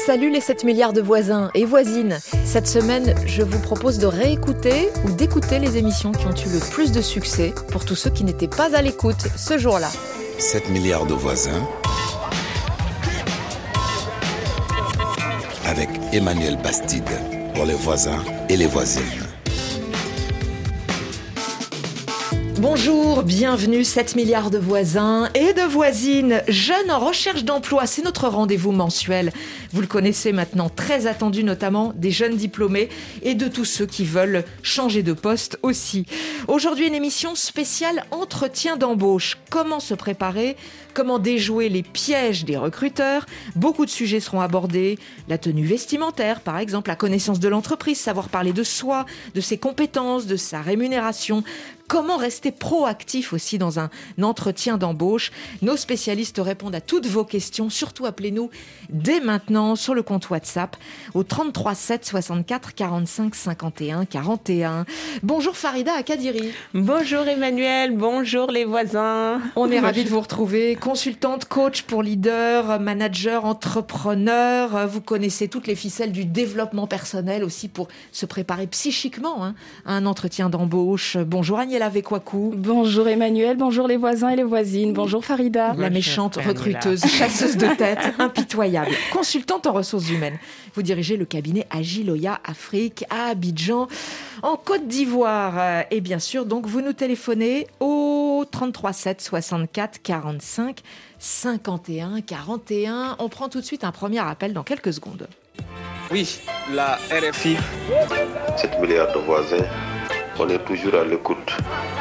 Salut les 7 milliards de voisins et voisines. Cette semaine, je vous propose de réécouter ou d'écouter les émissions qui ont eu le plus de succès pour tous ceux qui n'étaient pas à l'écoute ce jour-là. 7 milliards de voisins avec Emmanuel Bastide pour les voisins et les voisines. Bonjour, bienvenue 7 milliards de voisins et de voisines. Jeunes en recherche d'emploi, c'est notre rendez-vous mensuel. Vous le connaissez maintenant, très attendu notamment des jeunes diplômés et de tous ceux qui veulent changer de poste aussi. Aujourd'hui, une émission spéciale entretien d'embauche. Comment se préparer ? Comment déjouer les pièges des recruteurs ? Beaucoup de sujets seront abordés. La tenue vestimentaire, par exemple, la connaissance de l'entreprise, savoir parler de soi, de ses compétences, de sa rémunération. Comment rester proactif aussi dans un entretien d'embauche ? Nos spécialistes répondent à toutes vos questions. Surtout, appelez-nous dès maintenant sur le compte WhatsApp au 33 7 64 45 51 41. Bonjour Farida Akadiri. Bonjour Emmanuel, bonjour les voisins. On est ravis de vous retrouver. Consultante, coach pour leader, manager, entrepreneur. Vous connaissez toutes les ficelles du développement personnel aussi pour se préparer psychiquement à un entretien d'embauche. Bonjour Agnella Vekwaku. Bonjour Emmanuel, bonjour les voisins et les voisines. Bonjour Farida. La méchante recruteuse, chasseuse de tête, impitoyable. Consultante en ressources humaines. Vous dirigez le cabinet Agiloya Afrique à Abidjan, en Côte d'Ivoire. Et bien sûr, donc, vous nous téléphonez au 33 7 64 45 51 41. On prend tout de suite un premier appel dans quelques secondes. Oui, la RFI. 7 milliards de voisins, on est toujours à l'écoute.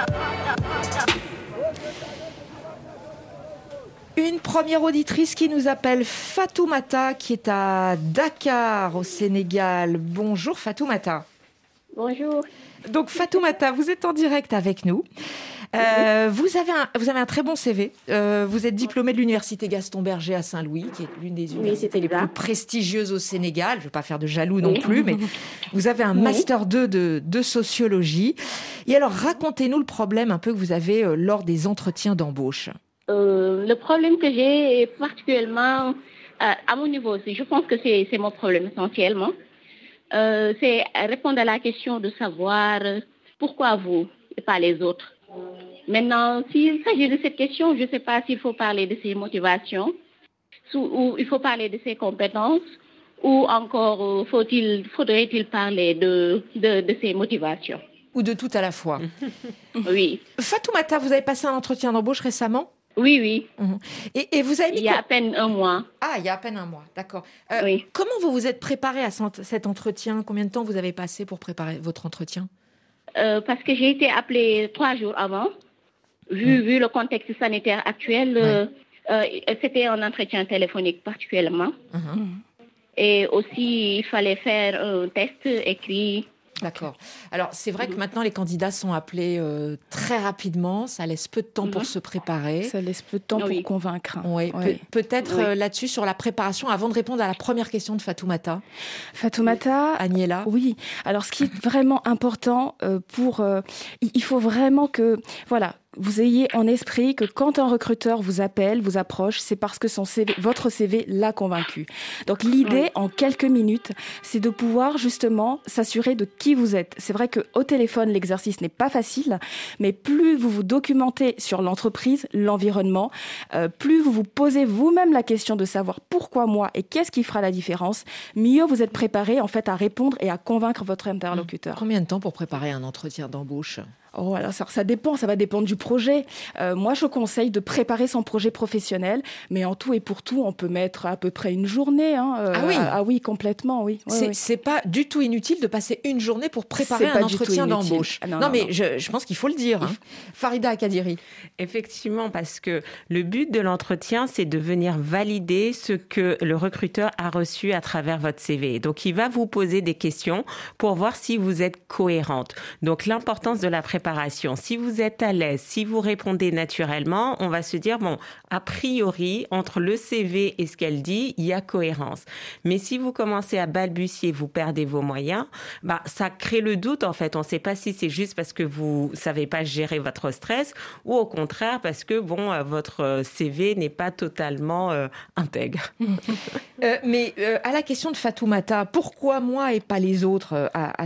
Une première auditrice qui nous appelle, Fatoumata, qui est à Dakar, au Sénégal. Bonjour Fatoumata. Bonjour. Donc Fatoumata, vous êtes en direct avec nous. Vous avez un très bon CV. Vous êtes diplômée de l'université Gaston Berger à Saint-Louis, qui est l'une des universités les plus prestigieuses au Sénégal. Je ne veux pas faire de jaloux non plus, mais vous avez un master 2 de sociologie. Et alors, racontez-nous le problème un peu que vous avez lors des entretiens d'embauche. Le problème que j'ai est particulièrement à mon niveau aussi. Je pense que c'est mon problème essentiellement. C'est répondre à la question de savoir pourquoi vous et pas les autres. Maintenant, s'il s'agit de cette question, je ne sais pas s'il faut parler de ses motivations, ou il faut parler de ses compétences, ou encore faudrait-il parler de ses motivations. Ou de tout à la fois. Oui. Fatoumata, vous avez passé un entretien d'embauche récemment ? Oui. Et vous avez mis il y a à peine un mois. Ah, il y a à peine un mois, d'accord. Oui. Comment vous vous êtes préparée à cet entretien ? Combien de temps vous avez passé pour préparer votre entretien ? Parce que j'ai été appelée 3 jours avant. Vu le contexte sanitaire actuel, c'était un entretien téléphonique particulièrement. Et aussi, il fallait faire un test écrit. D'accord. Alors, c'est vrai que maintenant, les candidats sont appelés très rapidement. Ça laisse peu de temps pour se préparer. Ça laisse peu de temps pour convaincre. Oui. Peut-être là-dessus, sur la préparation, avant de répondre à la première question de Fatoumata. Fatoumata. Agnella. Oui. Alors, ce qui est vraiment important il faut vraiment que, vous ayez en esprit que quand un recruteur vous appelle, vous approche, c'est parce que votre CV l'a convaincu. Donc l'idée, en quelques minutes, c'est de pouvoir justement s'assurer de qui vous êtes. C'est vrai qu'au téléphone, l'exercice n'est pas facile, mais plus vous vous documentez sur l'entreprise, l'environnement, plus vous vous posez vous-même la question de savoir pourquoi moi et qu'est-ce qui fera la différence, mieux vous êtes préparé en fait à répondre et à convaincre votre interlocuteur. Combien de temps pour préparer un entretien d'embauche ? Alors ça dépend, ça va dépendre du projet. Moi, je conseille de préparer son projet professionnel, mais en tout et pour tout, on peut mettre à peu près une journée. Ah oui, complètement, oui. C'est pas du tout inutile de passer une journée pour préparer un entretien d'embauche. Non, mais je pense qu'il faut le dire. Farida Akadiri. Effectivement, parce que le but de l'entretien, c'est de venir valider ce que le recruteur a reçu à travers votre CV. Donc, il va vous poser des questions pour voir si vous êtes cohérente. Donc, l'importance de la préparation préparation. Si vous êtes à l'aise, si vous répondez naturellement, on va se dire, bon, a priori, entre le CV et ce qu'elle dit, il y a cohérence. Mais si vous commencez à balbutier, vous perdez vos moyens, ça crée le doute, en fait. On ne sait pas si c'est juste parce que vous savez pas gérer votre stress ou au contraire parce que, votre CV n'est pas totalement intègre. Mais à la question de Fatoumata, pourquoi moi et pas les autres à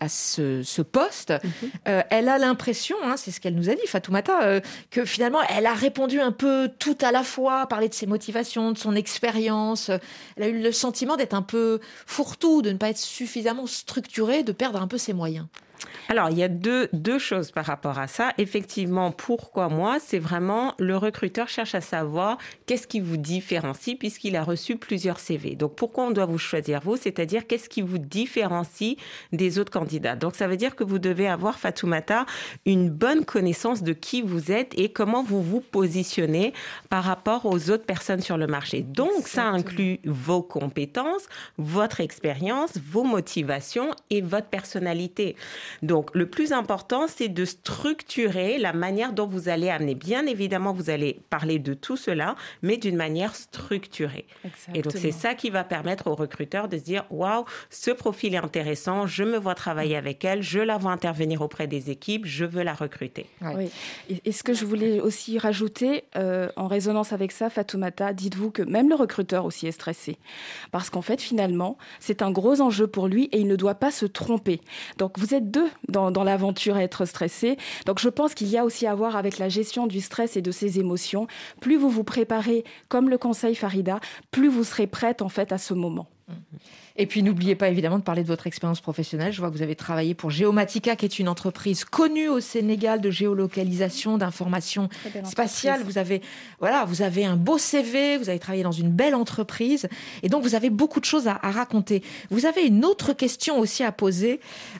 ce poste, elle a l'impression, c'est ce qu'elle nous a dit, Fatoumata, que finalement elle a répondu un peu tout à la fois, parlé de ses motivations, de son expérience. Elle a eu le sentiment d'être un peu fourre-tout, de ne pas être suffisamment structurée, de perdre un peu ses moyens. Alors, il y a deux choses par rapport à ça. Effectivement, pourquoi moi? C'est vraiment le recruteur cherche à savoir qu'est-ce qui vous différencie puisqu'il a reçu plusieurs CV. Donc, pourquoi on doit vous choisir vous? C'est-à-dire, qu'est-ce qui vous différencie des autres candidats? Donc, ça veut dire que vous devez avoir, Fatoumata, une bonne connaissance de qui vous êtes et comment vous vous positionnez par rapport aux autres personnes sur le marché. Donc, ça inclut vos compétences, votre expérience, vos motivations et votre personnalité. Donc, le plus important, c'est de structurer la manière dont vous allez amener. Bien évidemment, vous allez parler de tout cela, mais d'une manière structurée. Exactement. Et donc, c'est ça qui va permettre aux recruteurs de se dire « Waouh, ce profil est intéressant, je me vois travailler avec elle, je la vois intervenir auprès des équipes, je veux la recruter. » Oui. Et ce que je voulais aussi rajouter, en résonance avec ça, Fatoumata, dites-vous que même le recruteur aussi est stressé. Parce qu'en fait, finalement, c'est un gros enjeu pour lui et il ne doit pas se tromper. Donc, vous êtes deux dans l'aventure à être stressé. Donc, je pense qu'il y a aussi à voir avec la gestion du stress et de ses émotions. Plus vous vous préparez, comme le conseille Farida, plus vous serez prête, en fait, à ce moment. Et puis, n'oubliez pas évidemment de parler de votre expérience professionnelle. Je vois que vous avez travaillé pour Geomatica, qui est une entreprise connue au Sénégal de géolocalisation, d'information spatiale. Vous avez un beau CV, vous avez travaillé dans une belle entreprise. Et donc, vous avez beaucoup de choses à raconter. Vous avez une autre question aussi à poser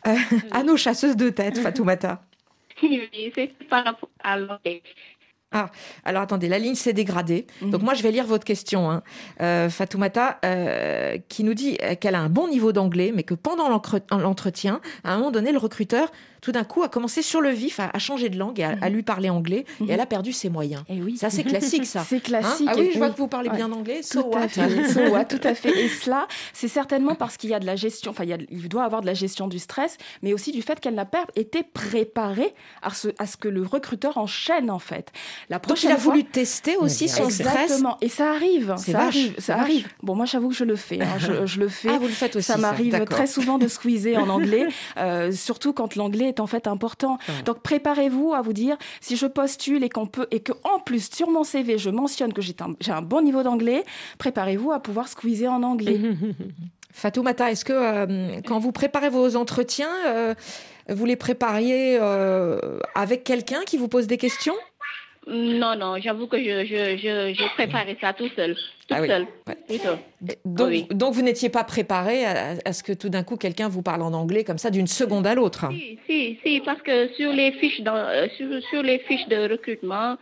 à nos chasseuses de tête, Fatoumata. Oui, c'est par rapport à l'anglais. Ah, alors attendez, la ligne s'est dégradée. Donc moi, je vais lire votre question. Fatoumata, qui nous dit qu'elle a un bon niveau d'anglais, mais que pendant l'entretien, à un moment donné, le recruteur, tout d'un coup, a commencé sur le vif à changer de langue et à lui parler anglais. Et elle a perdu ses moyens. Et oui. Ça, c'est classique, ça. C'est classique. Ah oui, je vois que vous parlez bien anglais. So what? Tout à fait. Et cela, c'est certainement parce qu'il y a de la gestion, il doit avoir de la gestion du stress, mais aussi du fait qu'elle n'a pas été préparée à ce que le recruteur enchaîne, en fait. Donc, il a voulu tester aussi son stress. Exactement. Et ça arrive. Ça arrive. Bon, moi, j'avoue que je le fais. Je le fais. Ah, vous le faites aussi. Ça m'arrive très souvent de squeezer en anglais, surtout quand l'anglais est en fait important. Donc, préparez-vous à vous dire, si je postule et que en plus, sur mon CV, je mentionne que j'ai un bon niveau d'anglais, préparez-vous à pouvoir squeezer en anglais. Fatoumata, est-ce que quand vous préparez vos entretiens, vous les prépariez avec quelqu'un qui vous pose des questions? Non, j'avoue que je préparais ça tout seul. Seul. Ouais. Donc, vous n'étiez pas préparé à ce que tout d'un coup, quelqu'un vous parle en anglais comme ça, d'une seconde à l'autre? Si, parce que sur les fiches de recrutement,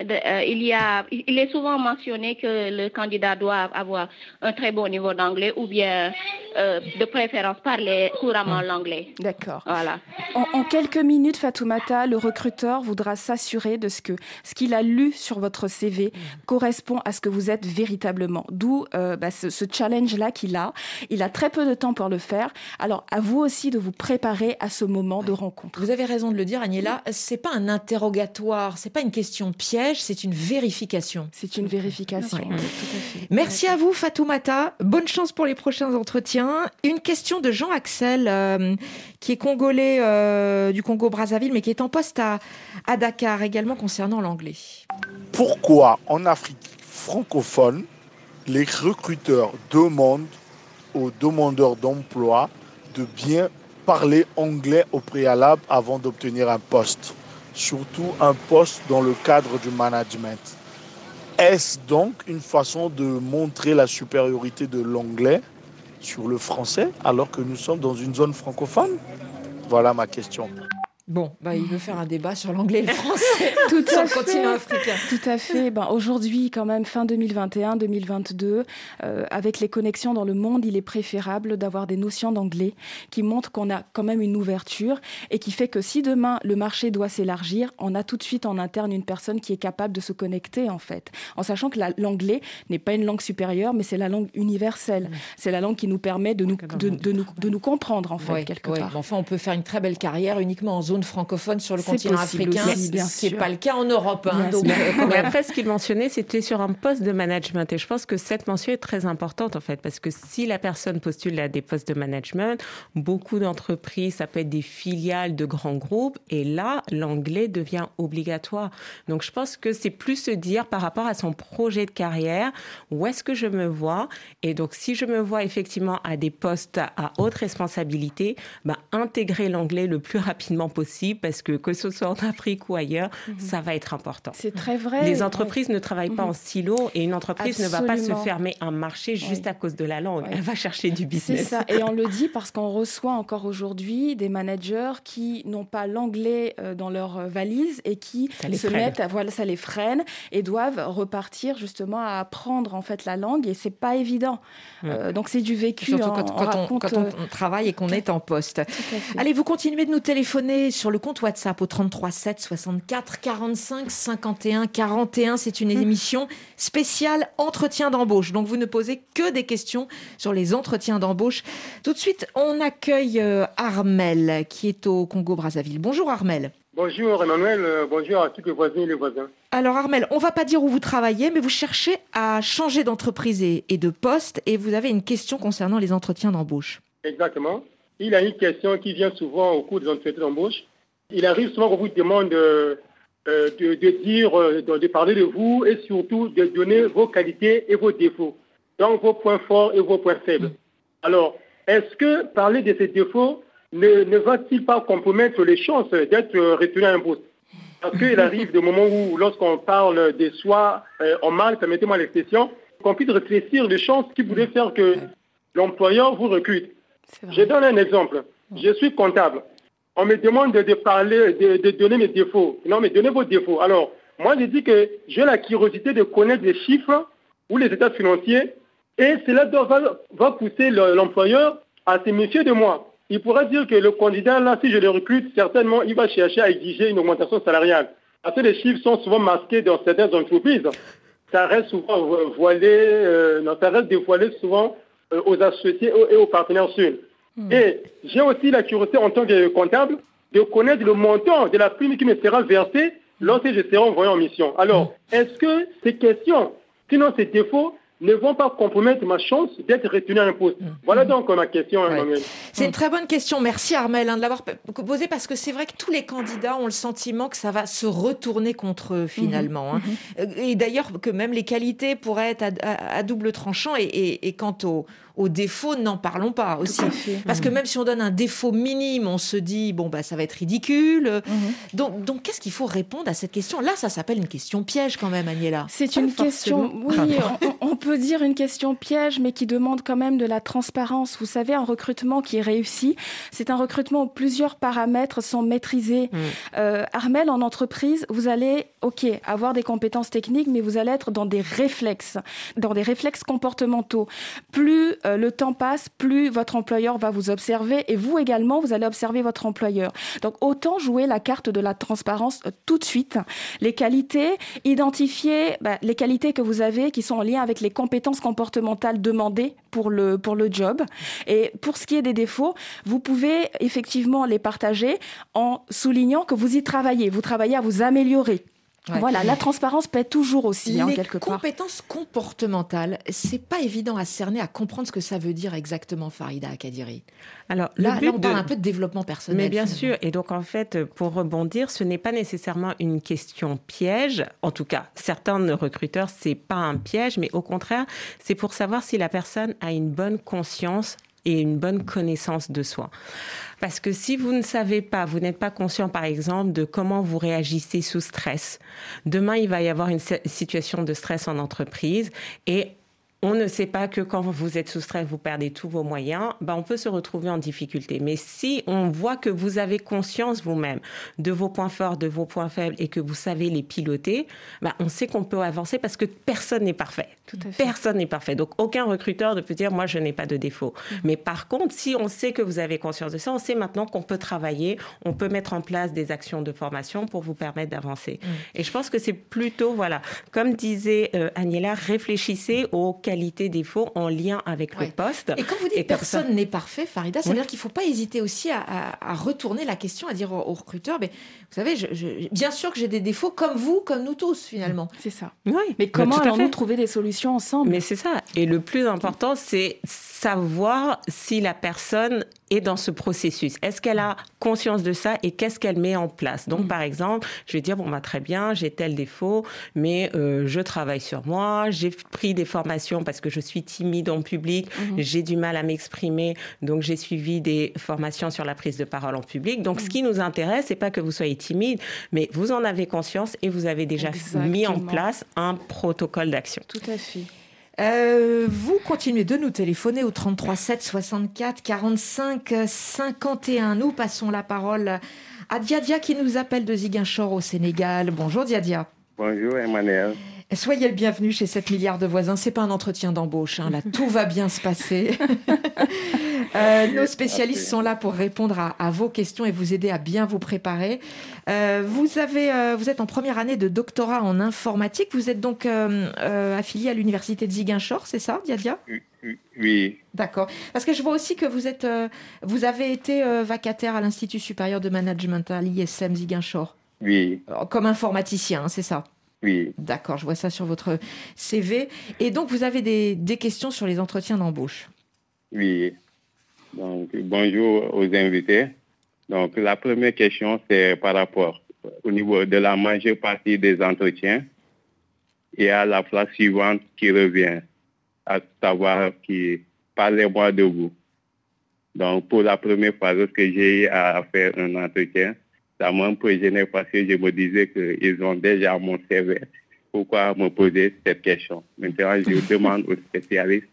il est souvent mentionné que le candidat doit avoir un très bon niveau d'anglais ou bien, de préférence, parler couramment l'anglais. D'accord. Voilà. En quelques minutes, Fatoumata, le recruteur voudra s'assurer de ce qu'il a lu sur votre CV correspond à ce que vous êtes véritablement. D'où ce challenge-là qu'il a. Il a très peu de temps pour le faire. Alors, à vous aussi de vous préparer à ce moment de rencontre. Vous avez raison de le dire, Agnella. C'est pas un interrogatoire, c'est pas une question piège, c'est une vérification. C'est une vérification, oui, tout à fait. Merci à vous, Fatoumata. Bonne chance pour les prochains entretiens. Une question de Jean-Axel, qui est congolais du Congo-Brazzaville, mais qui est en poste à Dakar, également concernant l'anglais. Pourquoi en Afrique francophone, les recruteurs demandent aux demandeurs d'emploi de bien parler anglais au préalable avant d'obtenir un poste, surtout un poste dans le cadre du management? Est-ce donc une façon de montrer la supériorité de l'anglais sur le français alors que nous sommes dans une zone francophone? Voilà ma question. Bon, il veut faire un débat sur l'anglais et le français Tout sur à le continent africain. Tout à fait. Aujourd'hui, quand même, fin 2021, 2022, avec les connexions dans le monde, il est préférable d'avoir des notions d'anglais qui montrent qu'on a quand même une ouverture et qui fait que si demain le marché doit s'élargir, on a tout de suite en interne une personne qui est capable de se connecter, en fait. En sachant que l'anglais n'est pas une langue supérieure, mais c'est la langue universelle. C'est la langue qui nous permet de nous comprendre, en fait, quelque part. Mais enfin, on peut faire une très belle carrière uniquement en zone francophone sur le continent africain. Ce n'est pas le cas en Europe. Mais après, ce qu'il mentionnait, c'était sur un poste de management. Et je pense que cette mention est très importante, en fait, parce que si la personne postule à des postes de management, beaucoup d'entreprises, ça peut être des filiales de grands groupes, et là, l'anglais devient obligatoire. Donc, je pense que c'est plus se dire par rapport à son projet de carrière, où est-ce que je me vois? Et donc, si je me vois effectivement à des postes à haute responsabilité, intégrer l'anglais le plus rapidement possible, parce que ce soit en Afrique ou ailleurs, ça va être important. C'est très vrai. Les entreprises ne travaillent pas en silo, et une entreprise ne va pas se fermer un marché juste à cause de la langue. Elle va chercher du business. C'est ça, et on le dit parce qu'on reçoit encore aujourd'hui des managers qui n'ont pas l'anglais dans leur valise et qui ça les freine et doivent repartir justement à apprendre en fait la langue, et c'est pas évident. Donc c'est du vécu. Surtout quand on travaille et qu'on est en poste. Allez, vous continuez de nous téléphoner sur le compte WhatsApp au 33 7 64 45 51 41. C'est une émission spéciale entretien d'embauche. Donc vous ne posez que des questions sur les entretiens d'embauche. Tout de suite, on accueille Armel qui est au Congo-Brazzaville. Bonjour Armel. Bonjour Emmanuel, bonjour à tous les voisins et les voisins. Alors Armel, on ne va pas dire où vous travaillez, mais vous cherchez à changer d'entreprise et de poste, et vous avez une question concernant les entretiens d'embauche. Exactement. Il y a une question qui vient souvent au cours des entretiens d'embauche. Il arrive souvent qu'on vous demande de parler de vous et surtout de donner vos qualités et vos défauts, donc vos points forts et vos points faibles. Alors, est-ce que parler de ces défauts ne va-t-il pas compromettre les chances d'être retenu à un poste? Parce qu'il arrive des moments où, lorsqu'on parle de soi en mal, permettez-moi l'expression, qu'on puisse réfléchir les chances qui pourraient faire que l'employeur vous recrute. Je donne un exemple. Je suis comptable. On me demande de donner mes défauts. Non, mais donnez vos défauts. Alors, moi, je dis que j'ai la curiosité de connaître les chiffres ou les états financiers, et cela va pousser l'employeur à se méfier de moi. Il pourrait dire que le candidat, là, si je le recrute, certainement, il va chercher à exiger une augmentation salariale. Parce que les chiffres sont souvent masqués dans certaines entreprises. Ça reste souvent ça reste dévoilé souvent aux associés et aux partenaires seuls. Et j'ai aussi la curiosité en tant que comptable de connaître le montant de la prime qui me sera versée lorsque je serai envoyé en mission. Alors, est-ce que ces questions, sinon ces défauts, ne vont pas compromettre ma chance d'être retenu à un poste? Voilà donc ma question, Emmanuel. C'est une très bonne question. Merci Armel de l'avoir posée, parce que c'est vrai que tous les candidats ont le sentiment que ça va se retourner contre eux finalement. Et d'ailleurs que même les qualités pourraient être à double tranchant, et quant aux défauts, n'en parlons pas aussi. Parce que même si on donne un défaut minime, on se dit, ça va être ridicule. Donc qu'est-ce qu'il faut répondre à cette question? Là, ça s'appelle une question piège quand même, Agnella. C'est une question, on peut dire une question piège, mais qui demande quand même de la transparence. Vous savez, un recrutement qui est réussi, c'est un recrutement où plusieurs paramètres sont maîtrisés. Armel, en entreprise, vous allez, avoir des compétences techniques, mais vous allez être dans des réflexes comportementaux. Plus le temps passe, plus votre employeur va vous observer, et vous également, vous allez observer votre employeur. Donc, autant jouer la carte de la transparence tout de suite. Les qualités, identifier les qualités que vous avez qui sont en lien avec les compétences comportementales demandées pour le job. Et pour ce qui est des défauts, vous pouvez effectivement les partager en soulignant que vous y travaillez. Vous travaillez à vous améliorer. Voilà, la transparence paie toujours aussi, quelque part. Les compétences comportementales, c'est pas évident à cerner, à comprendre ce que ça veut dire exactement, Farida Kadiri. Alors, là, on parle un peu de développement personnel. Mais bien sûr, et donc en fait, pour rebondir, ce n'est pas nécessairement une question piège. En tout cas, certains recruteurs, c'est pas un piège, mais au contraire, c'est pour savoir si la personne a une bonne conscience et une bonne connaissance de soi. Parce que si vous ne savez pas, vous n'êtes pas conscient, par exemple, de comment vous réagissez sous stress, demain, il va y avoir une situation de stress en entreprise, et on ne sait pas que quand vous êtes sous stress, vous perdez tous vos moyens, on peut se retrouver en difficulté. Mais si on voit que vous avez conscience vous-même de vos points forts, de vos points faibles et que vous savez les piloter, on sait qu'on peut avancer parce que personne n'est parfait. Tout à fait. Personne n'est parfait. Donc, aucun recruteur ne peut dire « moi, je n'ai pas de défaut ». Mais par contre, si on sait que vous avez conscience de ça, on sait maintenant qu'on peut travailler, on peut mettre en place des actions de formation pour vous permettre d'avancer. Et je pense que c'est plutôt, comme disait Agnella, réfléchissez aux qualités, défauts en lien avec le poste. Et quand vous dites personne n'est parfait, Farida, ça veut dire qu'il ne faut pas hésiter aussi à retourner la question, à dire aux recruteurs, mais vous savez, bien sûr que j'ai des défauts comme vous, comme nous tous finalement. C'est ça. Oui, mais comment allons-nous trouver des solutions ensemble? Mais c'est ça. Et le plus important, c'est savoir si la personne est dans ce processus. Est-ce qu'elle a conscience de ça et qu'est-ce qu'elle met en place? Donc, par exemple, je vais dire, très bien, j'ai tel défaut, mais je travaille sur moi, j'ai pris des formations parce que je suis timide en public, j'ai du mal à m'exprimer, donc j'ai suivi des formations sur la prise de parole en public. Donc, ce qui nous intéresse, c'est pas que vous soyez timide, mais vous en avez conscience et vous avez déjà mis en place un protocole d'action. Tout à fait. Vous continuez de nous téléphoner au 33 7 64 45 51. Nous passons la parole à Diadia qui nous appelle de Ziguinchor au Sénégal. Bonjour Diadia. Bonjour Emmanuel. Soyez le bienvenu chez 7 milliards de voisins. C'est pas un entretien d'embauche, là tout va bien se passer. Nos spécialistes sont là pour répondre à vos questions et vous aider à bien vous préparer. Vous êtes en première année de doctorat en informatique. Vous êtes donc affilié à l'université de Ziguinchor, c'est ça, Diadia? Oui. D'accord. Parce que je vois aussi que vous avez été vacataire à l'Institut supérieur de management à l'ISM Ziguinchor. Oui. Comme informaticien, c'est ça? Oui. D'accord, je vois ça sur votre CV. Et donc, vous avez des questions sur les entretiens d'embauche? Oui. Donc, bonjour aux invités. Donc, la première question, c'est par rapport au niveau de la majeure partie des entretiens. Il y a la phrase suivante qui revient, à savoir parlez-moi de vous. Donc, pour la première fois, lorsque j'ai eu à faire un entretien, ça m'a un peu gêné parce que je me disais qu'ils ont déjà mon CV. Pourquoi me poser cette question? Maintenant, je demande aux spécialistes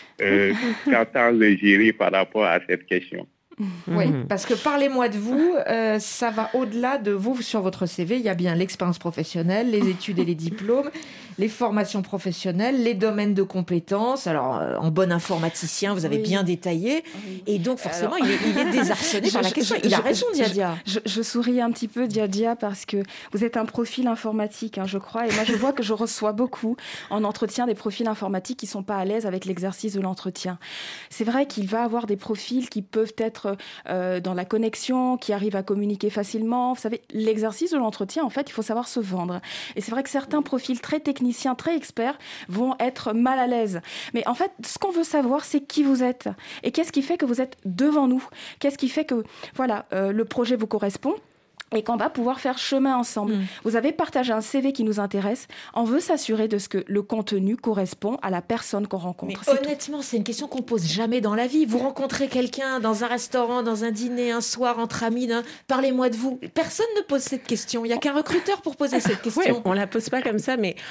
qu'attend le jury par rapport à cette question. Oui, parce que parlez-moi de vous, ça va au-delà de vous. Sur votre CV, il y a bien l'expérience professionnelle, les études et les diplômes, les formations professionnelles, les domaines de compétences. Alors, en bon informaticien, vous avez bien détaillé. Et donc, forcément, il est désarçonné par la question. Il a raison, Diadia. Je souris un petit peu, Diadia, parce que vous êtes un profil informatique, je crois. Et moi, je vois que je reçois beaucoup en entretien des profils informatiques qui ne sont pas à l'aise avec l'exercice de l'entretien. C'est vrai qu'il va avoir des profils qui peuvent être dans la connexion, qui arrivent à communiquer facilement. Vous savez, l'exercice de l'entretien, en fait, il faut savoir se vendre. Et c'est vrai que certains profils très techniciens, très experts, vont être mal à l'aise. Mais en fait, ce qu'on veut savoir, c'est qui vous êtes. Et qu'est-ce qui fait que vous êtes devant nous? Qu'est-ce qui fait que, le projet vous correspond? Et qu'on va pouvoir faire chemin ensemble. Vous avez partagé un CV qui nous intéresse. On veut s'assurer de ce que le contenu correspond à la personne qu'on rencontre. Mais honnêtement, c'est une question qu'on pose jamais dans la vie. Vous rencontrez quelqu'un dans un restaurant, dans un dîner, un soir, entre amis, parlez-moi de vous. Personne ne pose cette question. Il n'y a qu'un recruteur pour poser cette question. Oui, on ne la pose pas comme ça, mais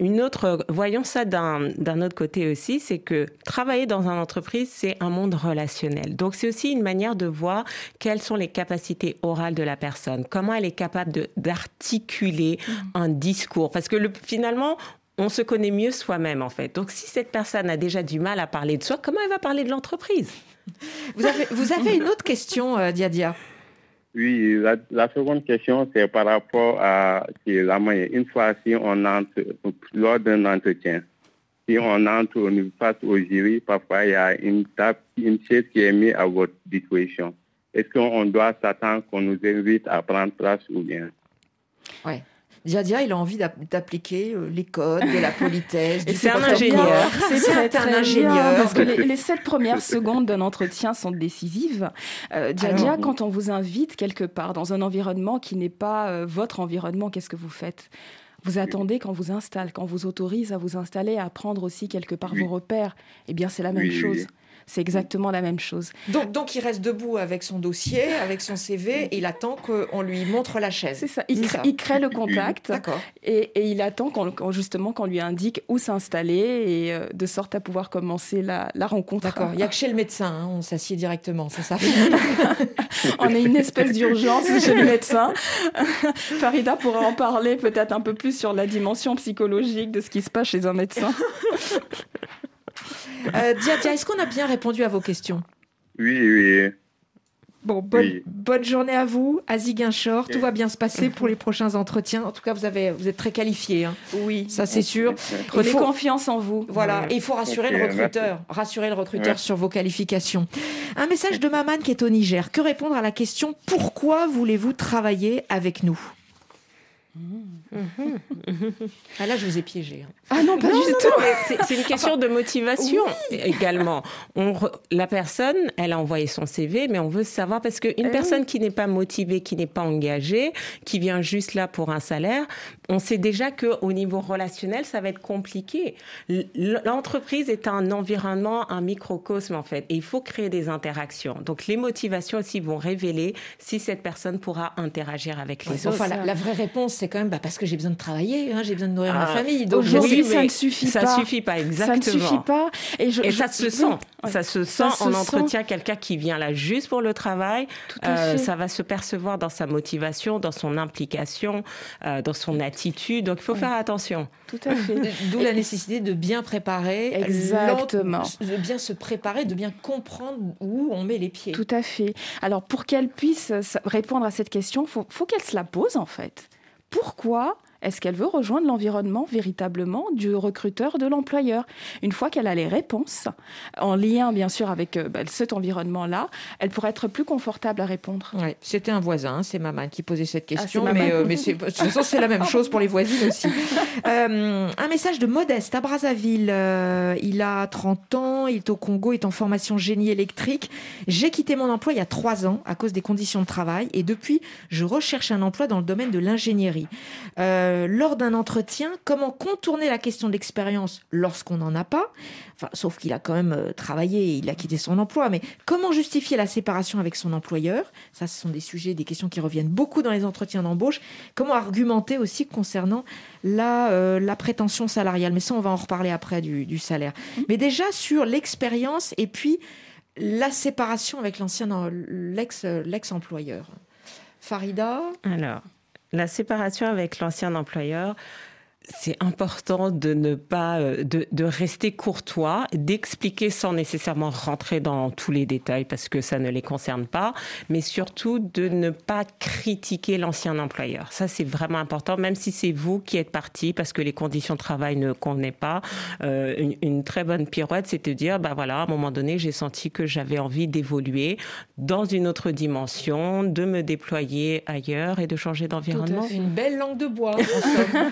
voyons ça d'un autre côté aussi, c'est que travailler dans une entreprise, c'est un monde relationnel. Donc, c'est aussi une manière de voir quelles sont les capacités orales de la personne. Comment elle est capable d'articuler un discours. Parce que finalement, on se connaît mieux soi-même, en fait. Donc, si cette personne a déjà du mal à parler de soi, comment elle va parler de l'entreprise? Vous avez une autre question, Diadia? Oui, la seconde question, c'est par rapport à la moyenne. Une fois, si on entre lors d'un entretien, si on entre face au jury, parfois, il y a une chaise qui est mise à votre disposition. Est-ce qu'on doit s'attendre qu'on nous invite à prendre place ou bien? Oui. Diadia, il a envie d'appliquer les codes de la politesse. C'est un ingénieur. C'est un ingénieur. Parce que les 7 premières secondes d'un entretien sont décisives. Diadia, quand on vous invite quelque part dans un environnement qui n'est pas votre environnement, qu'est-ce que vous faites? Vous attendez qu'on vous installe, qu'on vous autorise à vous installer, à prendre aussi quelque part vos repères. Eh bien, c'est la même chose. C'est exactement la même chose. Donc il reste debout avec son dossier, avec son CV, et il attend qu'on lui montre la chaise. C'est ça. Il crée le contact. D'accord. Et il attend qu'on lui indique où s'installer, et de sorte à pouvoir commencer la rencontre. D'accord. Il n'y a que chez le médecin, hein, on s'assied directement, c'est ça. On a une espèce d'urgence chez le médecin. Farida pourrait en parler peut-être un peu plus sur la dimension psychologique de ce qui se passe chez un médecin. Dia, est-ce qu'on a bien répondu à vos questions ? Oui. Bon, bonne journée à vous, Asie Guinchor. Tout va bien se passer pour les prochains entretiens. En tout cas, vous êtes très qualifié. Hein. Oui, ça c'est sûr. Prenez confiance en vous. Voilà, et il faut rassurer le recruteur, sur vos qualifications. Un message de Maman qui est au Niger. Que répondre à la question « Pourquoi voulez-vous travailler avec nous ?» Ah là, je vous ai piégé. Ah non, pas du tout. C'est une question de motivation également. La personne, elle a envoyé son CV, mais on veut savoir, parce qu'une personne qui n'est pas motivée, qui n'est pas engagée, qui vient juste là pour un salaire, on sait déjà qu'au niveau relationnel, ça va être compliqué. L'entreprise est un environnement, un microcosme en fait, et il faut créer des interactions. Donc les motivations aussi vont révéler si cette personne pourra interagir avec les autres. Enfin, la vraie réponse, c'est quand même parce que j'ai besoin de travailler, j'ai besoin de nourrir ma famille. Donc aujourd'hui, ça ne suffit pas. Ça ne suffit pas, exactement. Ça ne suffit pas. Et ça se sent. Ouais. Ça se sent en entretien. Quelqu'un qui vient là juste pour le travail, ça va se percevoir dans sa motivation, dans son implication, dans son attitude. Donc, il faut faire attention. Tout à fait. D'où la nécessité de bien préparer. Exactement. De bien se préparer, de bien comprendre où on met les pieds. Tout à fait. Alors, pour qu'elle puisse répondre à cette question, faut qu'elle se la pose, en fait. Pourquoi est-ce qu'elle veut rejoindre l'environnement véritablement du recruteur, de l'employeur ? Une fois qu'elle a les réponses, en lien bien sûr avec cet environnement-là, elle pourrait être plus confortable à répondre. Ouais, c'était un voisin, c'est Maman qui posait cette question, mais de toute façon c'est la même chose pour les voisines aussi. Un message de Modeste à Brazzaville. Il a 30 ans, il est au Congo, il est en formation génie électrique. J'ai quitté mon emploi il y a 3 ans à cause des conditions de travail et depuis, je recherche un emploi dans le domaine de l'ingénierie. Lors d'un entretien, comment contourner la question de l'expérience lorsqu'on n'en a pas ? Enfin, sauf qu'il a quand même travaillé, il a quitté son emploi, mais comment justifier la séparation avec son employeur ? Ça, ce sont des sujets, des questions qui reviennent beaucoup dans les entretiens d'embauche. Comment argumenter aussi concernant la prétention salariale ? Mais ça, on va en reparler après du salaire. Mais déjà, sur l'expérience et puis la séparation avec l'ex-employeur. Farida ? Alors, la séparation avec l'ancien employeur, c'est important de ne pas de rester courtois, d'expliquer sans nécessairement rentrer dans tous les détails parce que ça ne les concerne pas, mais surtout de ne pas critiquer l'ancien employeur. Ça, c'est vraiment important, même si c'est vous qui êtes parti parce que les conditions de travail ne convenaient pas. Une très bonne pirouette, c'est de dire, voilà, à un moment donné, j'ai senti que j'avais envie d'évoluer dans une autre dimension, de me déployer ailleurs et de changer d'environnement. Une belle langue de bois, en somme.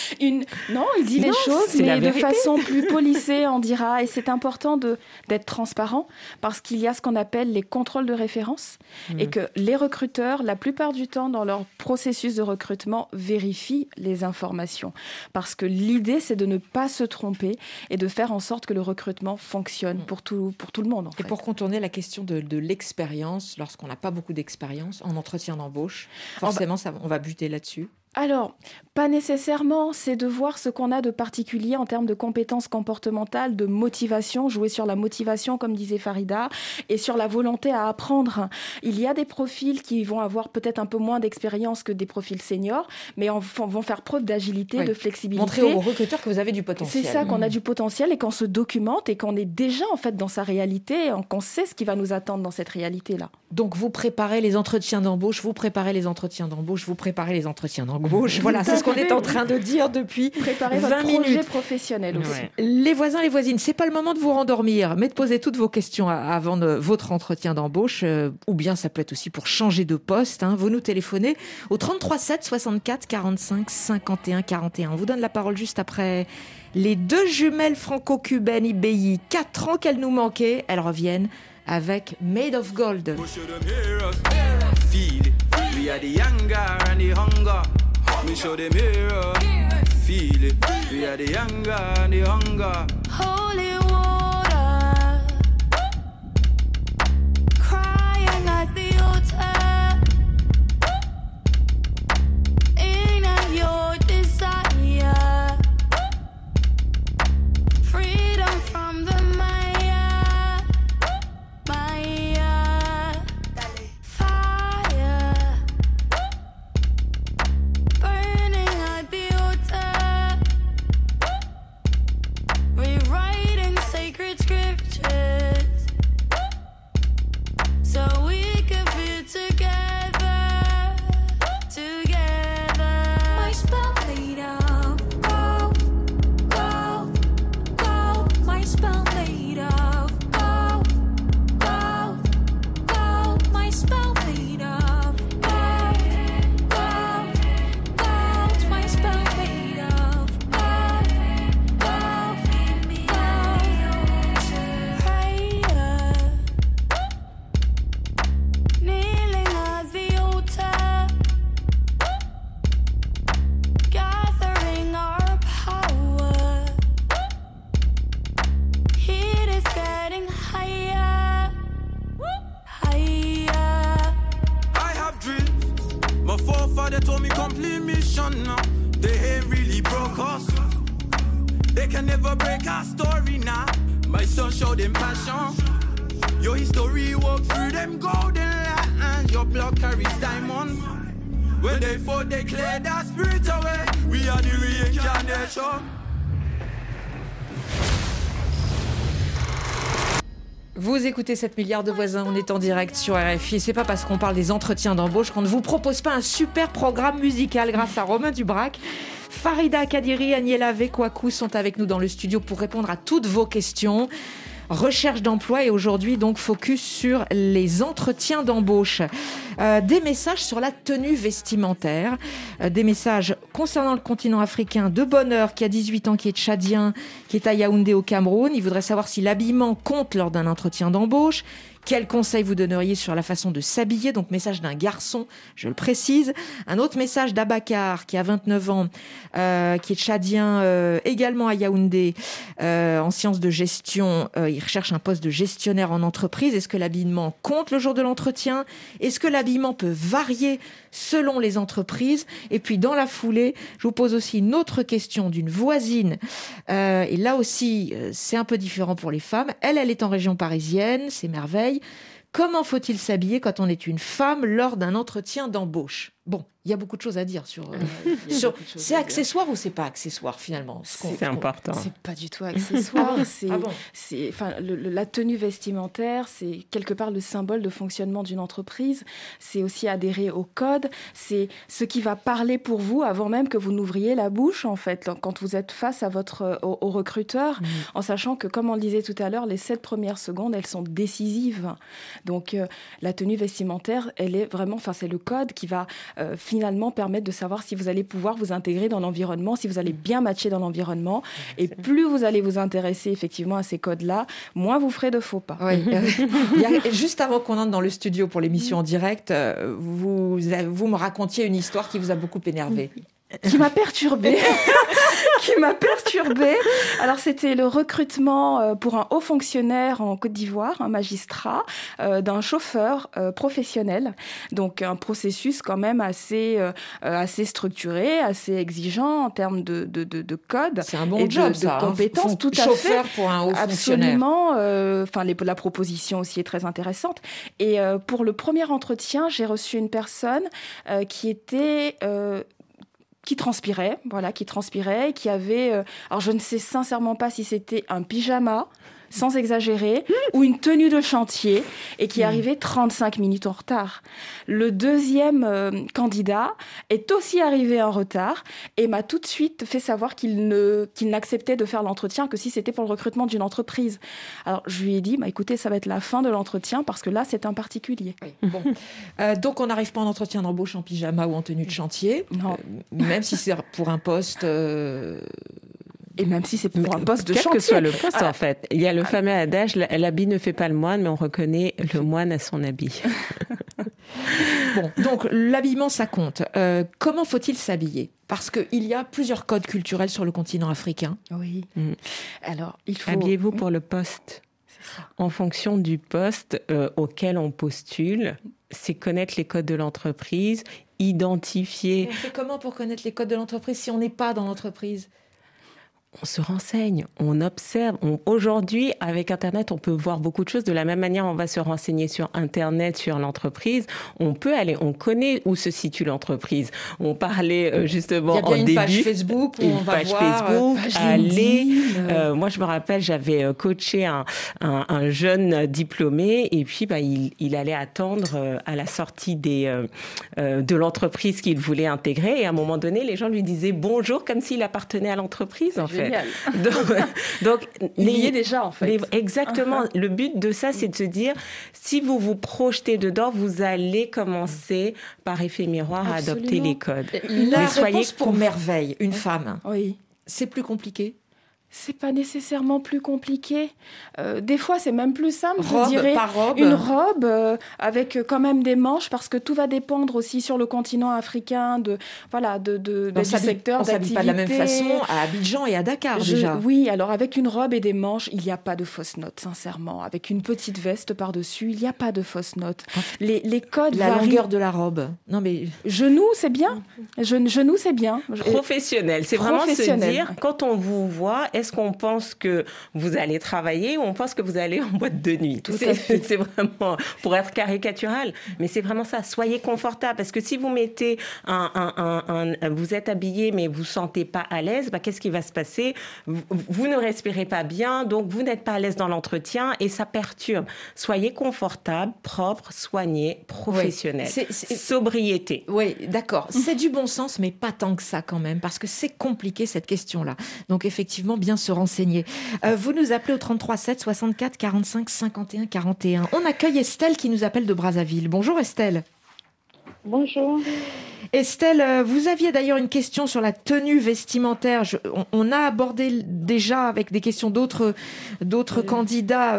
Non, il dit les choses, mais de façon plus polissée, on dira. Et c'est important d'être transparent parce qu'il y a ce qu'on appelle les contrôles de référence et que les recruteurs, la plupart du temps, dans leur processus de recrutement, vérifient les informations. Parce que l'idée, c'est de ne pas se tromper et de faire en sorte que le recrutement fonctionne pour tout le monde. Et pour contourner la question de l'expérience, lorsqu'on n'a pas beaucoup d'expérience en entretien d'embauche, forcément, on va buter là-dessus. Alors, pas nécessairement, c'est de voir ce qu'on a de particulier en termes de compétences comportementales, de motivation, jouer sur la motivation, comme disait Farida, et sur la volonté à apprendre. Il y a des profils qui vont avoir peut-être un peu moins d'expérience que des profils seniors, mais vont faire preuve d'agilité, de flexibilité. Montrer aux recruteurs que vous avez du potentiel. C'est ça, qu'on a du potentiel et qu'on se documente et qu'on est déjà en fait dans sa réalité, qu'on sait ce qui va nous attendre dans cette réalité-là. Donc vous préparez les entretiens d'embauche, vous préparez les entretiens d'embauche, vous préparez les entretiens d'embauche. Voilà, c'est ce qu'on est en train de dire depuis 20 minutes. Préparez votre projet professionnel aussi. Ouais. Les voisins, les voisines, c'est pas le moment de vous rendormir, mais de poser toutes vos questions avant votre entretien d'embauche, ou bien ça peut être aussi pour changer de poste. Vous nous téléphonez au 33 7 64 45 51 41. On vous donne la parole juste après les 2 jumelles franco-cubaines IBI. 4 ans qu'elles nous manquaient, elles reviennent avec Made of Gold. Me show them mirror, feel it. We are the younger and the hunger. Holy water, none, no. They ain't really broke us. They can never break our story now. My son showed them passion. Your history walk through them golden lines. Your blood carries diamond. When they fought, they cleared their spirit away. We are the reincarnation. Vous écoutez 7 milliards de voisins, on est en direct sur RFI. C'est pas parce qu'on parle des entretiens d'embauche qu'on ne vous propose pas un super programme musical grâce à Romain Dubrac. Farida Kadiri, Aniela Vekwaku sont avec nous dans le studio pour répondre à toutes vos questions. Recherche d'emploi et aujourd'hui donc focus sur les entretiens d'embauche. Des messages sur la tenue vestimentaire, des messages concernant le continent africain de Bonheur qui a 18 ans, qui est tchadien, qui est à Yaoundé au Cameroun. Il voudrait savoir si l'habillement compte lors d'un entretien d'embauche. Quels conseils vous donneriez sur la façon de s'habiller? Donc, message d'un garçon, je le précise. Un autre message d'Abakar, qui a 29 ans, qui est tchadien, également à Yaoundé, en sciences de gestion. Il recherche un poste de gestionnaire en entreprise. Est-ce que l'habillement compte le jour de l'entretien? Est-ce que l'habillement peut varier selon les entreprises? Et puis, dans la foulée, je vous pose aussi une autre question d'une voisine. Et là aussi, c'est un peu différent pour les femmes. Elle est en région parisienne, c'est merveille. Comment faut-il s'habiller quand on est une femme lors d'un entretien d'embauche? Bon, il y a beaucoup de choses à dire sur... c'est accessoire ou c'est pas accessoire finalement? C'est important. C'est pas du tout accessoire. bon La tenue vestimentaire, c'est quelque part le symbole de fonctionnement d'une entreprise. C'est aussi adhérer au code. C'est ce qui va parler pour vous avant même que vous n'ouvriez la bouche, en fait, quand vous êtes face à au recruteur, en sachant que, comme on le disait tout à l'heure, les 7 premières secondes, elles sont décisives. Donc, la tenue vestimentaire, elle est vraiment... c'est le code qui va finalement permettre de savoir si vous allez pouvoir vous intégrer dans l'environnement, si vous allez bien matcher dans l'environnement. Et plus vous allez vous intéresser effectivement à ces codes-là, moins vous ferez de faux pas. Oui. Juste avant qu'on entre dans le studio pour l'émission en direct, vous me racontiez une histoire qui vous a beaucoup énervé. Qui m'a perturbée. Alors, c'était le recrutement pour un haut fonctionnaire en Côte d'Ivoire, un magistrat, d'un chauffeur professionnel. Donc, un processus quand même assez structuré, assez exigeant en termes de code. C'est un bon job, de compétences, tout à fait. Chauffeur pour un haut fonctionnaire. Absolument. La proposition aussi est très intéressante. Et pour le premier entretien, j'ai reçu une personne qui transpirait, qui avait... alors, je ne sais sincèrement pas si c'était un pyjama, sans exagérer, ou une tenue de chantier, et qui arrivait 35 minutes en retard. Le deuxième candidat est aussi arrivé en retard, et m'a tout de suite fait savoir qu'il n'acceptait de faire l'entretien que si c'était pour le recrutement d'une entreprise. Alors, je lui ai dit, écoutez, ça va être la fin de l'entretien, parce que là, c'est un particulier. Oui, bon. Donc, on n'arrive pas en entretien d'embauche en pyjama ou en tenue de chantier, non. Même si c'est pour un poste... Et même si c'est pour un poste de chantier. Quel que soit le poste, en fait. Il y a le fameux adage, l'habit ne fait pas le moine, mais on reconnaît le moine à son habit. Bon, donc l'habillement, ça compte. Comment faut-il s'habiller? Parce qu'il y a plusieurs codes culturels sur le continent africain. Oui. Alors, il faut... Habillez-vous pour le poste. C'est ça. En fonction du poste auquel on postule, c'est connaître les codes de l'entreprise, identifier... On fait comment pour connaître les codes de l'entreprise si on n'est pas dans l'entreprise? On se renseigne, on observe. Aujourd'hui, avec Internet, on peut voir beaucoup de choses. De la même manière, on va se renseigner sur Internet, sur l'entreprise. On peut aller, on connaît où se situe l'entreprise. On parlait justement en début. Il y a bien une page Facebook où on va voir. Moi, je me rappelle, j'avais coaché un jeune diplômé et puis il allait attendre à la sortie de l'entreprise qu'il voulait intégrer. Et à un moment donné, les gens lui disaient bonjour comme s'il appartenait à l'entreprise, en fait. Donc, il y est déjà, en fait. Exactement. Le but de ça, c'est de se dire, si vous vous projetez dedans, vous allez commencer par effet miroir à adopter les codes. La réponse pour merveille, une femme. Oui. C'est plus compliqué? C'est pas nécessairement plus compliqué. Des fois, c'est même plus simple, robe, je dirais. par robe. Une robe avec quand même des manches, parce que tout va dépendre aussi sur le continent africain du secteur d'activité. On s'habille pas de la même façon à Abidjan et à Dakar, déjà. Oui, alors avec une robe et des manches, il n'y a pas de fausses notes, sincèrement. Avec une petite veste par-dessus, il n'y a pas de fausses notes. Les codes La varient. longueur de la robe. Non, mais... Genou, c'est bien. Genou, c'est bien. Professionnel. C'est vraiment se dire, quand on vous voit, est-ce qu'on pense que vous allez travailler ou on pense que vous allez en boîte de nuit? C'est vraiment, pour être caricatural, mais c'est vraiment ça. Soyez confortable, parce que si vous mettez vous êtes habillé mais vous ne sentez pas à l'aise, qu'est-ce qui va se passer? Vous ne respirez pas bien, donc vous n'êtes pas à l'aise dans l'entretien et ça perturbe. Soyez confortable, propre, soigné, professionnel. Sobriété. Oui, d'accord. C'est du bon sens, mais pas tant que ça quand même, parce que c'est compliqué cette question-là. Donc effectivement, bien se renseigner. Vous nous appelez au 33 7 64 45 51 41. On accueille Estelle qui nous appelle de Brazzaville. Bonjour Estelle. Bonjour. Estelle, vous aviez d'ailleurs une question sur la tenue vestimentaire. On a abordé déjà avec des questions d'autres candidats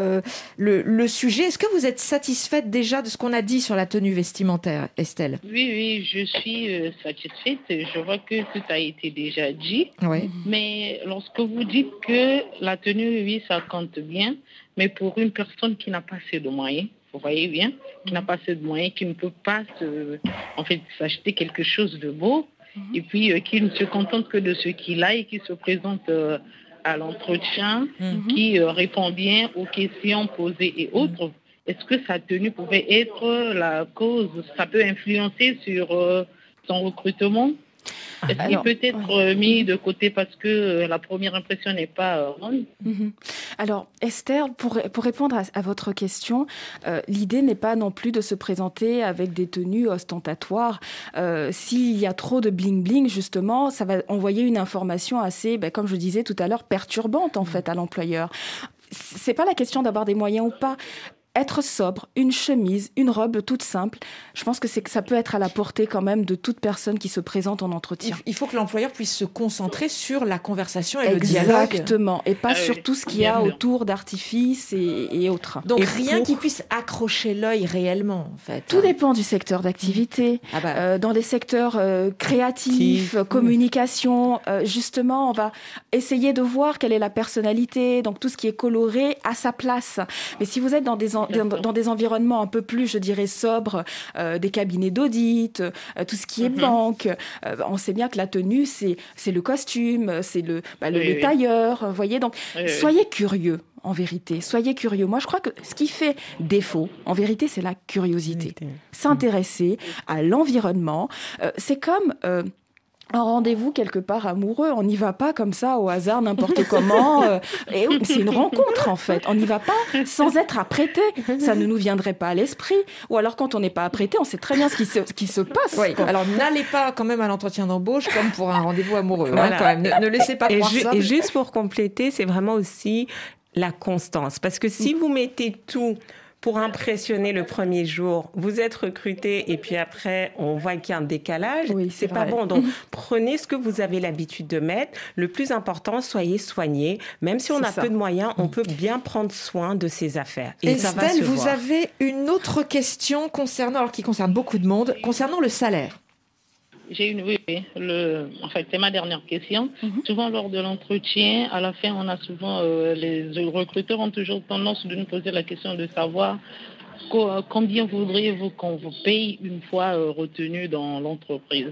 le sujet. Est-ce que vous êtes satisfaite déjà de ce qu'on a dit sur la tenue vestimentaire, Estelle? Oui, je suis satisfaite. Je vois que tout a été déjà dit. Oui. Mais lorsque vous dites que la tenue, oui, ça compte bien, mais pour une personne qui n'a pas assez de moyens, vous voyez bien, qui n'a pas assez de moyens, qui ne peut pas s'acheter quelque chose de beau, et puis qui ne se contente que de ce qu'il a et qui se présente à l'entretien, qui répond bien aux questions posées et autres. Est-ce que sa tenue pouvait être la cause, ça peut influencer sur son recrutement? Est-ce qu'il peut être mis de côté parce que la première impression n'est pas bonne? Alors, Esther, pour répondre à votre question, l'idée n'est pas non plus de se présenter avec des tenues ostentatoires. S'il y a trop de bling-bling, justement, ça va envoyer une information assez, comme je disais tout à l'heure, perturbante en fait à l'employeur. C'est pas la question d'avoir des moyens ou pas. Être sobre, une chemise, une robe toute simple, je pense que ça peut être à la portée quand même de toute personne qui se présente en entretien. Il faut que l'employeur puisse se concentrer sur la conversation et le dialogue. Exactement, et pas sur tout ce qu'il y a autour d'artifices et autres. Donc rien qui puisse accrocher l'œil réellement, en fait. Tout dépend du secteur d'activité. Dans les secteurs créatifs, communication, justement, on va essayer de voir quelle est la personnalité, donc tout ce qui est coloré à sa place. Mais si vous êtes dans des environnements un peu plus, je dirais, sobres, des cabinets d'audit, tout ce qui est banque. On sait bien que la tenue, c'est le costume, c'est le tailleur, vous voyez. Donc, soyez curieux, en vérité. Soyez curieux. Moi, je crois que ce qui fait défaut, en vérité, c'est la curiosité. S'intéresser à l'environnement. C'est comme... un rendez-vous quelque part amoureux, on n'y va pas comme ça au hasard n'importe comment. C'est une rencontre en fait. On n'y va pas sans être apprêté. Ça ne nous viendrait pas à l'esprit. Ou alors quand on n'est pas apprêté, on sait très bien ce qui se passe. Oui. Alors n'allez pas quand même à l'entretien d'embauche comme pour un rendez-vous amoureux. Voilà. Quand même. Ne laissez pas croire ça. Et juste pour compléter, c'est vraiment aussi la constance. Parce que si vous mettez tout pour impressionner le premier jour, vous êtes recruté et puis après, on voit qu'il y a un décalage. Oui, c'est pas bon. Donc, prenez ce que vous avez l'habitude de mettre. Le plus important, soyez soignés. Même si on a peu de moyens, on peut bien prendre soin de ses affaires. Et Estelle, vous avez une autre question qui concerne beaucoup de monde, concernant le salaire. J'ai une, oui. En fait, c'est ma dernière question. Souvent, lors de l'entretien, à la fin, on a souvent, les recruteurs ont toujours tendance de nous poser la question de savoir combien voudriez-vous qu'on vous paye une fois retenu dans l'entreprise.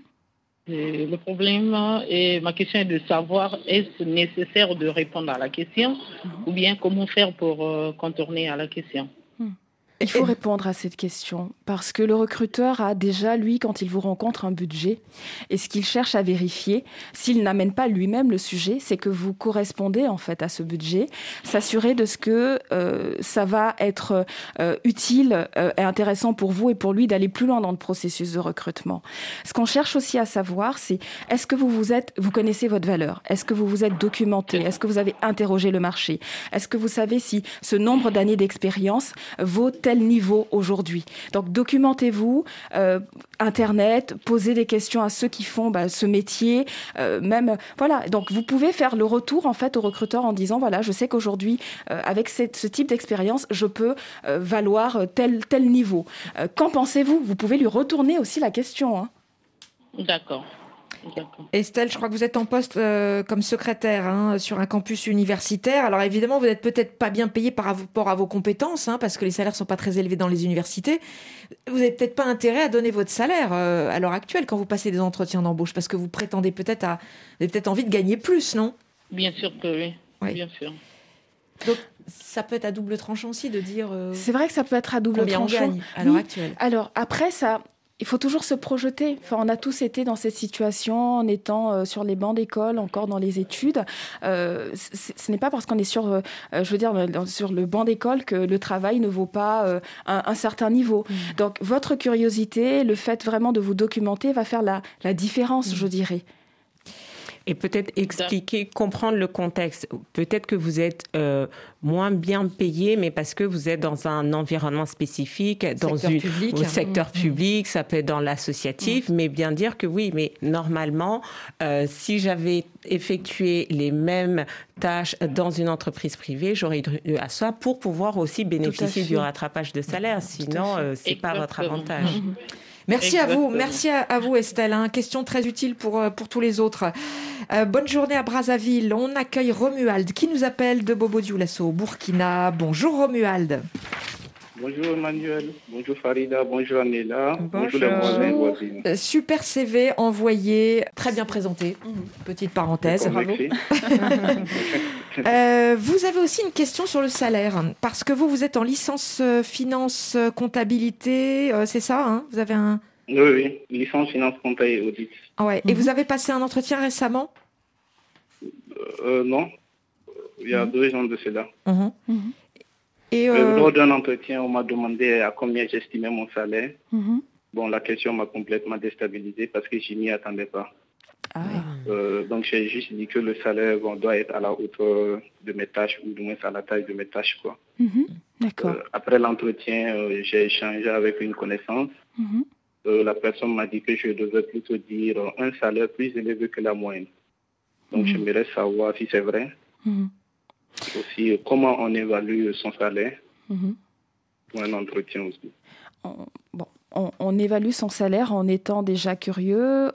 Et le problème, et ma question est de savoir, est-ce nécessaire de répondre à la question ou bien comment faire pour contourner à la question? Il faut répondre à cette question parce que le recruteur a déjà, lui, quand il vous rencontre, un budget. Et ce qu'il cherche à vérifier, s'il n'amène pas lui-même le sujet, c'est que vous correspondez en fait à ce budget. S'assurer de ce que ça va être utile et intéressant pour vous et pour lui d'aller plus loin dans le processus de recrutement. Ce qu'on cherche aussi à savoir, c'est est-ce que vous connaissez votre valeur? Est-ce que vous vous êtes documenté? Est-ce que vous avez interrogé le marché? Est-ce que vous savez si ce nombre d'années d'expérience vaut tel tel niveau aujourd'hui. Donc documentez-vous, Internet, posez des questions à ceux qui font ce métier, même voilà. Donc vous pouvez faire le retour en fait au recruteur en disant voilà, je sais qu'aujourd'hui avec ce type d'expérience, je peux valoir tel niveau. Qu'en pensez-vous? Vous pouvez lui retourner aussi la question. Hein. D'accord. Estelle, je crois que vous êtes en poste comme secrétaire sur un campus universitaire. Alors évidemment, vous n'êtes peut-être pas bien payé par rapport à vos compétences, parce que les salaires ne sont pas très élevés dans les universités. Vous n'avez peut-être pas intérêt à donner votre salaire à l'heure actuelle quand vous passez des entretiens d'embauche, parce que vous prétendez vous avez peut-être envie de gagner plus, non? Bien sûr que oui, bien sûr. Donc ça peut être à double tranchant aussi de dire... C'est vrai que ça peut être à double tranchant. Combien on gagne à l'heure actuelle? Alors après ça... Il faut toujours se projeter. Enfin, on a tous été dans cette situation en étant sur les bancs d'école, encore dans les études. Ce n'est pas parce qu'on est sur le banc d'école que le travail ne vaut pas un certain niveau. Donc, votre curiosité, le fait vraiment de vous documenter va faire la différence, je dirais. Et peut-être expliquer, comprendre le contexte. Peut-être que vous êtes moins bien payé, mais parce que vous êtes dans un environnement spécifique, au secteur public, ça peut être dans l'associatif, mais bien dire que oui, mais normalement, si j'avais effectué les mêmes tâches dans une entreprise privée, j'aurais eu à ça pour pouvoir aussi bénéficier du rattrapage de salaire. Sinon, c'est pas votre avantage. Merci à vous Estelle. Question très utile pour tous les autres. Bonne journée à Brazzaville. On accueille Romuald qui nous appelle de Bobo-Dioulasso, au Burkina. Bonjour Romuald. Bonjour Emmanuel, bonjour Farida, bonjour Anela, bonjour les voisins et voisines. Super CV envoyé, très bien présenté. Petite parenthèse. Bravo. Vous avez aussi une question sur le salaire, parce que vous êtes en licence finance comptabilité, c'est ça Vous avez un... Oui, licence finance comptable et audit. Ouais. Et vous avez passé un entretien récemment? Non, il y a 2 ans de cela. Et lors d'un entretien, on m'a demandé à combien j'estimais mon salaire. Bon, la question m'a complètement déstabilisé parce que je n'y attendais pas. Donc, j'ai juste dit que le salaire doit être à la hauteur de mes tâches ou du moins à la taille de mes tâches, quoi. D'accord. Après l'entretien, j'ai échangé avec une connaissance. La personne m'a dit que je devais plutôt dire un salaire plus élevé que la moyenne. Donc, j'aimerais savoir si c'est vrai. Aussi, comment on évalue son salaire pour un entretien aussi. On évalue son salaire en étant déjà curieux,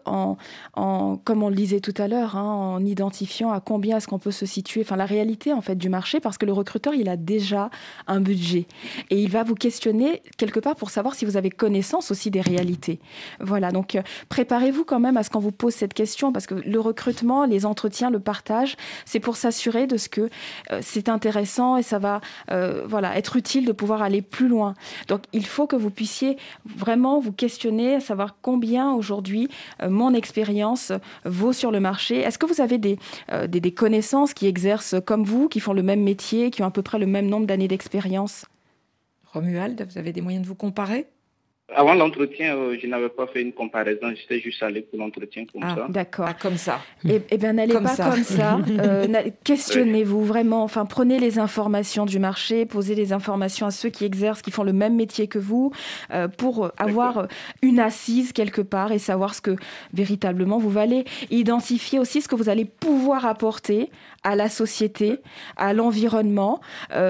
comme on le disait tout à l'heure, en identifiant à combien est-ce qu'on peut se situer, la réalité en fait du marché, parce que le recruteur il a déjà un budget et il va vous questionner quelque part pour savoir si vous avez connaissance aussi des réalités. Voilà, donc préparez-vous quand même à ce qu'on vous pose cette question, parce que le recrutement, les entretiens, le partage, c'est pour s'assurer de ce que c'est intéressant et ça va être utile de pouvoir aller plus loin. Donc il faut que vous puissiez vraiment vous questionner, à savoir combien aujourd'hui mon expérience vaut sur le marché. Est-ce que vous avez des connaissances qui exercent comme vous, qui font le même métier, qui ont à peu près le même nombre d'années d'expérience? Romuald, vous avez des moyens de vous comparer? Avant l'entretien, je n'avais pas fait une comparaison, j'étais juste allé pour l'entretien comme ça. D'accord. Comme ça. Eh bien, n'allez pas comme ça. Questionnez-vous vraiment. Prenez les informations du marché, posez les informations à ceux qui exercent, qui font le même métier que vous, pour avoir une assise quelque part et savoir ce que véritablement vous valez. Identifiez aussi ce que vous allez pouvoir apporter à la société, à l'environnement.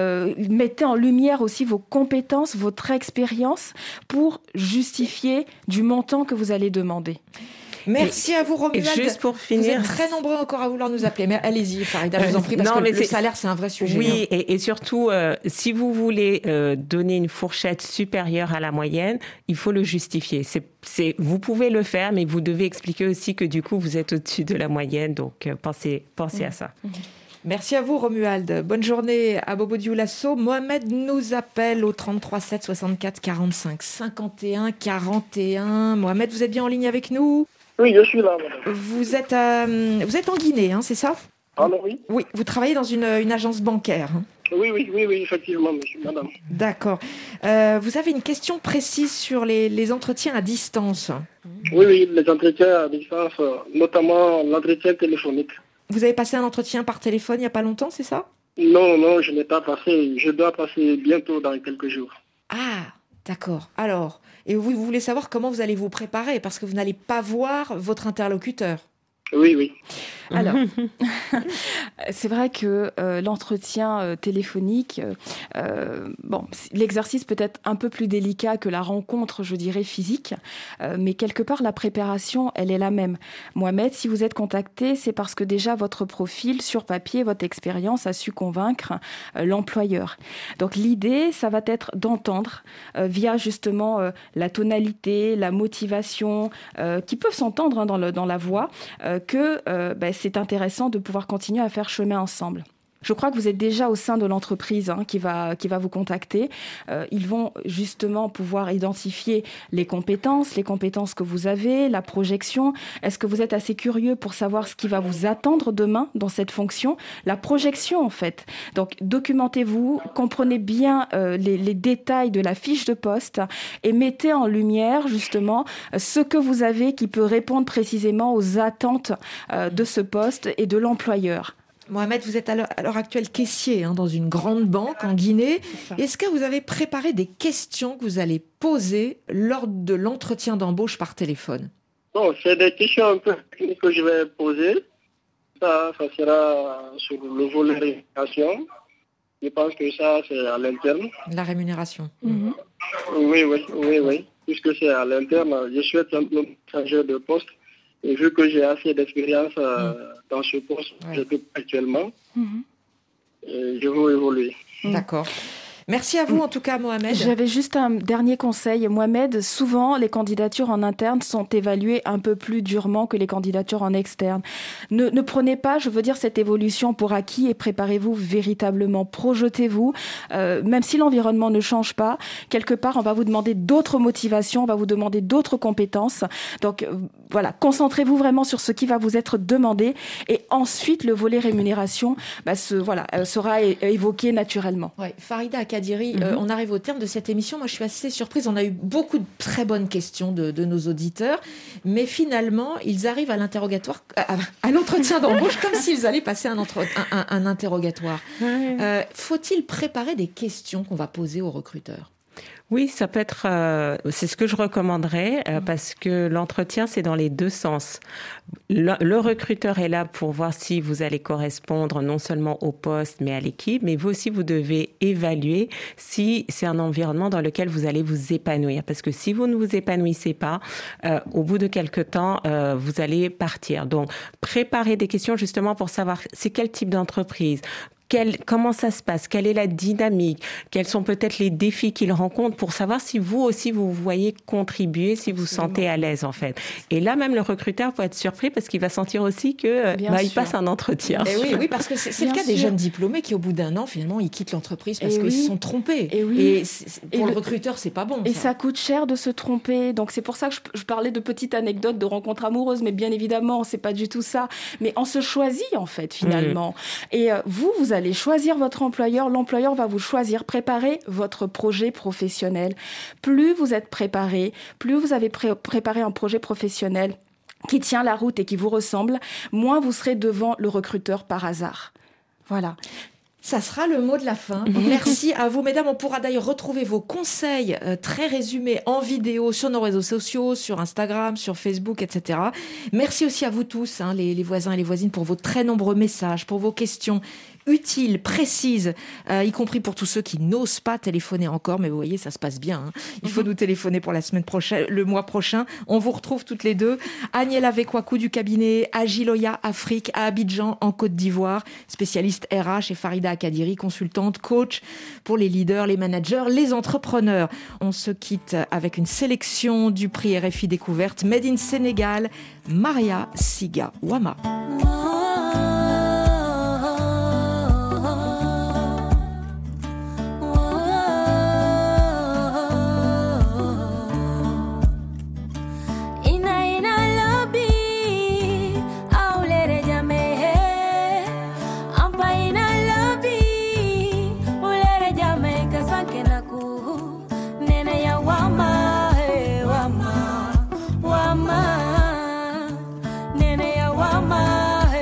Mettez en lumière aussi vos compétences, votre expérience pour justifier du montant que vous allez demander. Merci à vous, Romuald. Et juste pour finir, vous êtes très nombreux encore à vouloir nous appeler. Mais allez-y, Farida, je vous en prie, parce que le salaire, c'est un vrai sujet. Oui, et surtout, si vous voulez donner une fourchette supérieure à la moyenne, il faut le justifier. Vous pouvez le faire, mais vous devez expliquer aussi que du coup, vous êtes au-dessus de la moyenne. Donc, pensez à ça. Merci à vous, Romuald. Bonne journée à Bobo-Dioulasso. Mohamed nous appelle au 33 7 64 45 51 41. Mohamed, vous êtes bien en ligne avec nous? Oui, je suis là, madame. Vous êtes en Guinée, c'est ça? Alors, oui. Oui, vous travaillez dans une agence bancaire. Oui, effectivement, monsieur, madame. D'accord. Vous avez une question précise sur les entretiens à distance? Oui, les entretiens à distance, notamment l'entretien téléphonique. Vous avez passé un entretien par téléphone il n'y a pas longtemps, c'est ça? Non, je n'ai pas passé. Je dois passer bientôt dans quelques jours. Ah, d'accord. Alors, et vous voulez savoir comment vous allez vous préparer parce que vous n'allez pas voir votre interlocuteur. Oui. Alors, c'est vrai que l'entretien téléphonique, l'exercice peut être un peu plus délicat que la rencontre, je dirais, physique, mais quelque part, la préparation, elle est la même. Mohamed, si vous êtes contacté, c'est parce que déjà votre profil, sur papier, votre expérience a su convaincre l'employeur. Donc l'idée, ça va être d'entendre via justement la tonalité, la motivation, qui peuvent s'entendre dans la voix, que c'est intéressant de pouvoir continuer à faire chemin ensemble. Je crois que vous êtes déjà au sein de l'entreprise qui va vous contacter. Ils vont justement pouvoir identifier les compétences que vous avez, la projection. Est-ce que vous êtes assez curieux pour savoir ce qui va vous attendre demain dans cette fonction? La projection, en fait. Donc, documentez-vous, comprenez bien les détails de la fiche de poste et mettez en lumière, justement, ce que vous avez qui peut répondre précisément aux attentes de ce poste et de l'employeur. Mohamed, vous êtes à l'heure actuelle caissier dans une grande banque en Guinée. Est-ce que vous avez préparé des questions que vous allez poser lors de l'entretien d'embauche par téléphone? Bon, c'est des questions un peu techniques que je vais poser. Ça sera sur le volet rémunération. Je pense que ça, c'est à l'interne. La rémunération. Oui. Puisque c'est à l'interne, je souhaite un peu changer de poste. Et vu que j'ai assez d'expérience dans ce poste que j'occupe actuellement, je veux évoluer. D'accord. Merci à vous en tout cas, Mohamed. J'avais juste un dernier conseil. Mohamed, souvent les candidatures en interne sont évaluées un peu plus durement que les candidatures en externe. Ne prenez pas, je veux dire, cette évolution pour acquis et préparez-vous véritablement. Projetez-vous, même si l'environnement ne change pas, quelque part on va vous demander d'autres motivations, on va vous demander d'autres compétences. Donc voilà, concentrez-vous vraiment sur ce qui va vous être demandé et ensuite le volet rémunération sera évoqué naturellement. Ouais, Farida Kadiri, on arrive au terme de cette émission. Moi, je suis assez surprise. On a eu beaucoup de très bonnes questions de nos auditeurs, mais finalement, ils arrivent à l'interrogatoire, à l'entretien d'embauche, comme s'ils allaient passer un interrogatoire. Faut-il préparer des questions qu'on va poser aux recruteurs ? Oui, ça peut être, c'est ce que je recommanderais parce que l'entretien, c'est dans les deux sens. Le recruteur est là pour voir si vous allez correspondre non seulement au poste, mais à l'équipe, mais vous aussi, vous devez évaluer si c'est un environnement dans lequel vous allez vous épanouir. Parce que si vous ne vous épanouissez pas, au bout de quelque temps, vous allez partir. Donc, préparez des questions justement pour savoir c'est quel type d'entreprise, comment ça se passe, quelle est la dynamique, quels sont peut-être les défis qu'ils rencontrent pour savoir si vous aussi vous voyez contribuer, si vous vous sentez à l'aise en fait. Et là même le recruteur peut être surpris parce qu'il va sentir aussi que il passe un entretien. Et oui, parce que c'est le cas des jeunes diplômés qui au bout d'un an finalement ils quittent l'entreprise parce qu'ils se sont trompés. Et pour le recruteur c'est pas bon. Et ça coûte cher de se tromper. Donc c'est pour ça que je parlais de petites anecdotes de rencontres amoureuses, mais bien évidemment c'est pas du tout ça. Mais on se choisit en fait finalement. Et vous allez choisir votre employeur, l'employeur va vous choisir, préparer votre projet professionnel. Plus vous êtes préparé, plus vous avez préparé un projet professionnel qui tient la route et qui vous ressemble, moins vous serez devant le recruteur par hasard. Voilà. Ça sera le mot de la fin. Merci à vous, mesdames. On pourra d'ailleurs retrouver vos conseils très résumés en vidéo sur nos réseaux sociaux, sur Instagram, sur Facebook, etc. Merci aussi à vous tous, les voisins et les voisines, pour vos très nombreux messages, pour vos questions utiles, précises, y compris pour tous ceux qui n'osent pas téléphoner encore. Mais vous voyez, ça se passe bien. Il faut nous téléphoner pour la semaine prochaine, le mois prochain. On vous retrouve toutes les deux. Agnella Vekwaku du cabinet Agiloya Afrique à Abidjan, en Côte d'Ivoire, spécialiste RH, et Farida Kadiri, consultante, coach pour les leaders, les managers, les entrepreneurs. On se quitte avec une sélection du prix RFI Découverte Made in Sénégal, Maria Siga Wama. Wama, nene ya wama.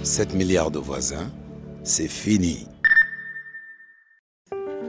7 milliards de voisins, c'est fini.